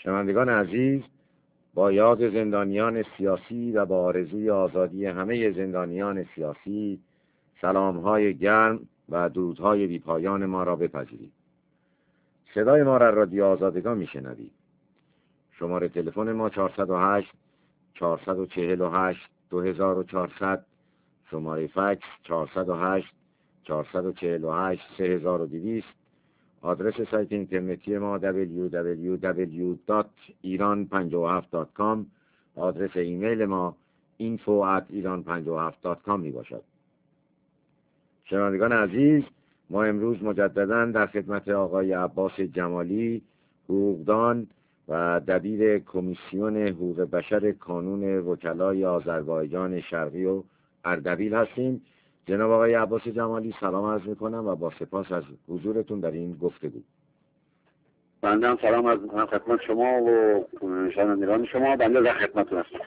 شنوندگان عزیز، با یاد زندانیان سیاسی و با آرزوی آزادی همه زندانیان سیاسی، سلام‌های گرم و درودهای بی‌پایان ما را بپذیرید. صدای ما را رادیو آزادگان میشنوید. شماره تلفن ما 408 448 2400، شماره فکس 408 448 3200، آدرس سایت اینترنتی ما www.iran57.com، آدرس ایمیل ما info@iran57.com می باشد. شنوندگان عزیز، ما امروز مجددا در خدمت آقای عباس جمالی، حقوقدان و دبیر کمیسیون حقوق بشر کانون وکلای آذربایجان شرقی و اردبیل هستیم. جناب آقای عباس جمالی، سلام عرض میکنم و با سپاس از حضورتون در این گفتگو. بنده هم سلام عرض میکنم خدمت شما و شنوندگان شما. بنده در خدمتتون هستم.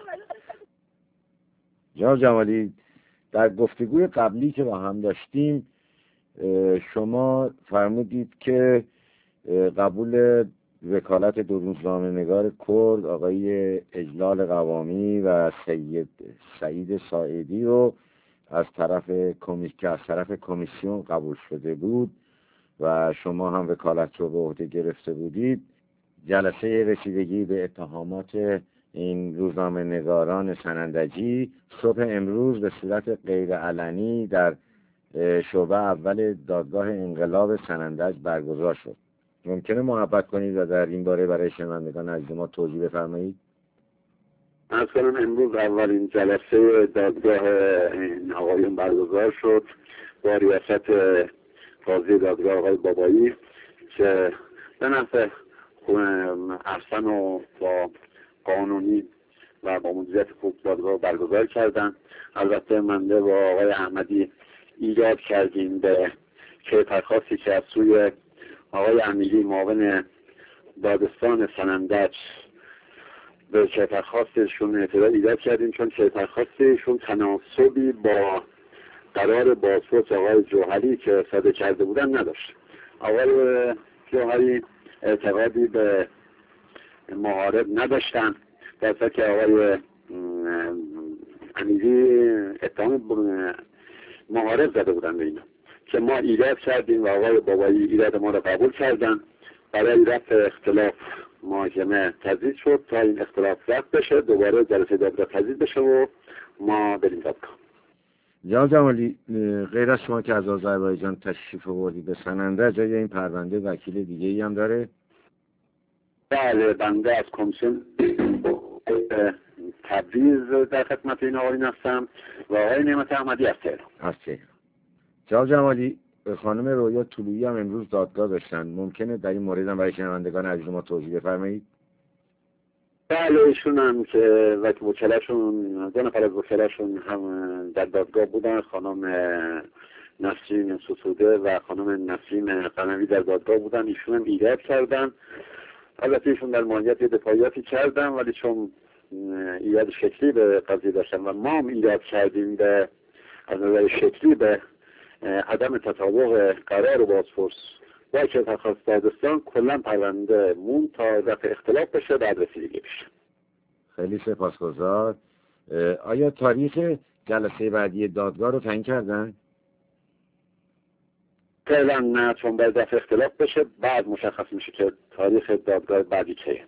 جناب جمالی، در گفتگوی قبلی که با هم داشتیم شما فرمودید که قبول وکالت دو روزنامه‌نگار کرد آقای اجلال قوامی و سعید ساعدی رو از طرف کمیسیون قبول شده بود و شما هم وکالت رو به عهده گرفته بودید. جلسه رسیدگی به اتهامات این روزنامه‌نگاران سنندجی صبح امروز به صورت غیر علنی در شعبه اول دادگاه انقلاب سنندج برگزار شد. ممکنه محبت کنید و در این باره برای شنوندگان عزیز ما توضیح بفرمایید؟ از کنم امروز اولین جلسه دادگاه این آقایون برگزار شد با ریاست قاضی دادگاه آقای بابایی که به نفع احسن و با قانونی و با مدیریت خوب دادگاه برگزار کردن. البته منده با آقای احمدی ایجاد کردیم به کیفرخواستی که از سوی آقای امیری معاون دادستان سنندج به کیفرخواستشون اعتراض ایجاد کردیم، چون کیفرخواستشون تناسبی با قرار بازپرس آقای جوهری که صادر کرده بودن نداشت. آقای جوهری اعتقادی به محارب نداشتن، در حالی که آقای امیری اتهام محارب زده بودن به اینا که ما ایجاد کردیم و آقای بابایی ایجاد ما رو قبول کردن. برای رفع اختلاف محاکمه تجدید شد تا این اختلاف رفع بشه، دوباره جلسه دادگاه تجدید بشه و ما بریم دادگاه. جناب جمالی، غیر از شما که از آذربایجان تشریف آوردید به سنندج، جای این پرونده وکیل دیگه ای هم داره؟ بله، بنده از کمیسیون تبریز در خدمت این آقایون هستم و آقای نعمت احمدی از تهران. جناب جمالی، خانم رویا طلویی هم امروز دادگاه داشتن. ممکنه در این مورد هم برای شنوندگان عزیز ما توضیح بفرمایید؟ بله، ایشون هم که وکلاشون، دو نفر از وکلاشون هم در دادگاه بودن، خانم نسرین ستوده و خانم نسیم قنوی در دادگاه بودن. ایشون هم ایجاد کردن. البته ایشون در ماهیت دفاعیاتی کردن، ولی چون ایجاد شکلی به قضیه داشتن و ما هم ایجاد کردیم به از نظر شکلی به عدم تطابق قرار بازپرس با کیفرخواست دادستان، کلا پرونده مون تا رفع اختلاف بشه، بعد رسیدگی بشه. خیلی سپاسگزار. آیا تاریخ جلسه بعدی دادگاه رو تعیین کردن؟ فعلا نه، چون باید رفع اختلاف بشه، بعد مشخص میشه که تاریخ دادگاه بعدی چیه.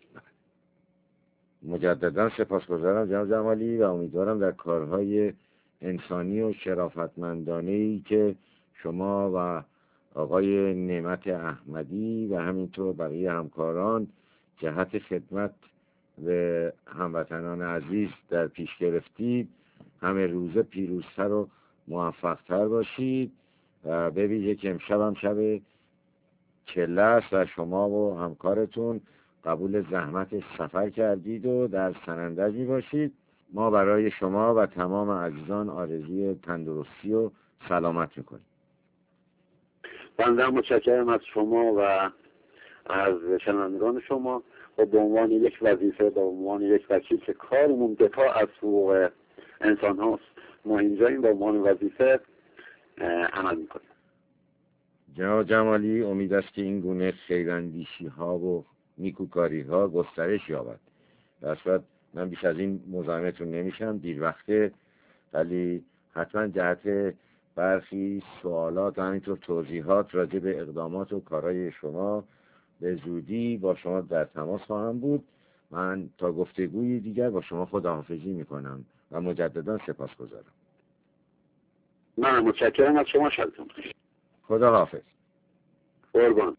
مجددا سپاسگزارم جناب جمالی و امیدوارم در کارهای انسانی و شرافتمندانه‌ای که شما و آقای نعمت احمدی و همینطور بقیه همکاران جهت خدمت به هموطنان عزیز در پیش گرفتید، همه روزه پیروزتر و موفقتر باشید و به ویژه که امشب هم شب چله است و شما و همکارتون قبول زحمت سفر کردید و در سنندج می باشید. ما برای شما و تمام عزیزان آرزوی تندرستی و سلامت میکنیم. بنده متشکرم از شما و از شنوندگان شما و به عنوان یک وظیفه، به عنوان یک وکیل که کارمون دفاع از حقوق انسان هاست، ما اینجا این به عنوان وظیفه عمل میکنیم. جناب جمالی، امید است که این گونه خیراندیشی ها و نیکوکاری ها گسترش یابد. در صورت من بیش از این مزاحمتون نمیشم، دیر وقته، ولی حتما جهت برخی سوالات و همینطور توضیحات راجع به اقدامات و کارهای شما به زودی با شما در تماس خواهم بود. من تا گفتگوی دیگر با شما خداحافظی میکنم و مجددا سپاسگزارم. من متشکرم از شما. شبتون بخیر. خدا حافظ. قربان.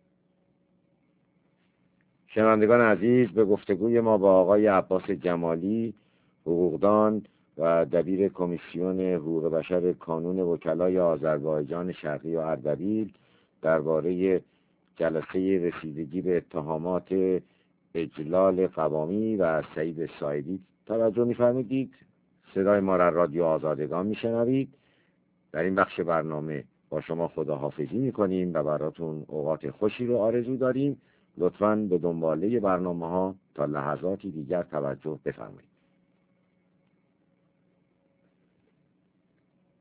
شنوندگان عزیز، به گفتگوی ما با آقای عباس جمالی، حقوقدان و دبیر کمیسیون حقوق بشر کانون وکلای آذربایجان شرقی و اردبیل درباره جلسه رسیدگی به اتهامات اجلال قوامی و سعید سایدی توجه می‌فرمایید. صدای ما را رادیو آزادگان میشنوید. در این بخش برنامه با شما خداحافظی میکنیم و براتون اوقات خوشی رو آرزو داریم. لطفاً به دنباله برنامه‌ها تا لحظاتی دیگر توجه بفرمایید.